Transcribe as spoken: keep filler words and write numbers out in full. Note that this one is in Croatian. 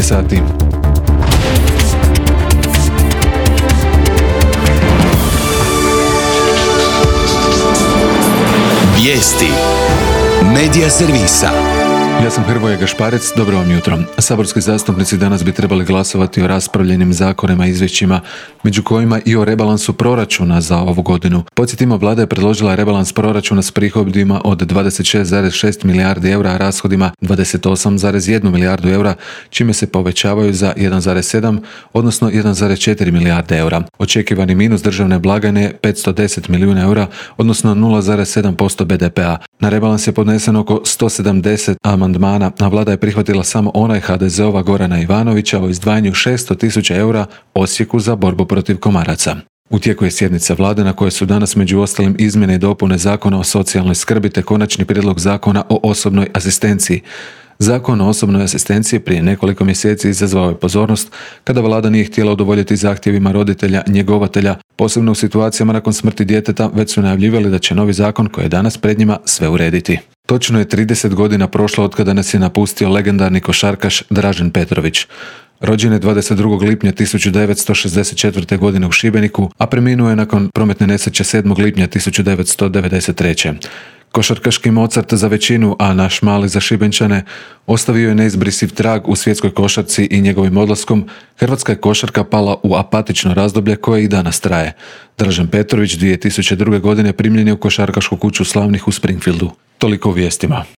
devetnaest sati. Vijesti Medija servisa. Ja sam Hrvoje Gašparec, dobro vam jutro. Saborski zastupnici danas bi trebali glasovati o raspravljenim zakonima i izvješćima, među kojima i o rebalansu proračuna za ovu godinu. Podsjetimo, vlada je predložila rebalans proračuna s prihodima od dvadeset šest zarez šest milijardi eura, a rashodima dvadeset osam zarez jedan milijardu eura, čime se povećavaju za jedan zarez sedam, odnosno jedan zarez četiri milijarde eura. Očekivani minus državne blagajne je petsto deset milijuna eura, odnosno nula zarez sedam posto be de pe a. Na rebalans je podneseno oko sto sedamdeset amandmana, a vlada je prihvatila samo onaj ha de ze ova Gorana Ivanovića o izdvajanju šesto tisuća eura Osijeku za borbu protiv komaraca. U tijeku je sjednica vlade na kojoj su danas među ostalim izmjene i dopune Zakona o socijalnoj skrbi te konačni prijedlog Zakona o osobnoj asistenciji. Zakon o osobnoj asistenciji prije nekoliko mjeseci izazvao je pozornost kada vlada nije htjela udovoljiti zahtjevima roditelja njegovatelja, posebno u situacijama nakon smrti djeteta, već su najavljivali da će novi zakon koji je danas pred njima sve urediti. Točno je trideset godina prošlo od kada nas je napustio legendarni košarkaš Dražen Petrović. Rođen je dvadeset drugog lipnja tisuću devetsto šezdeset četvrte. godine u Šibeniku, a preminuo je nakon prometne nesreće sedmog lipnja tisuću devetsto devedeset treće. Košarkaški Mozart za većinu, a naš mali za Šibenčane, ostavio je neizbrisiv trag u svjetskoj košarci i njegovim odlaskom hrvatska je košarka pala u apatično razdoblje koje i danas traje. Dražen Petrović dvije tisuće druge. godine primljen je u košarkašku kuću slavnih u Springfieldu. Toliko u vijestima.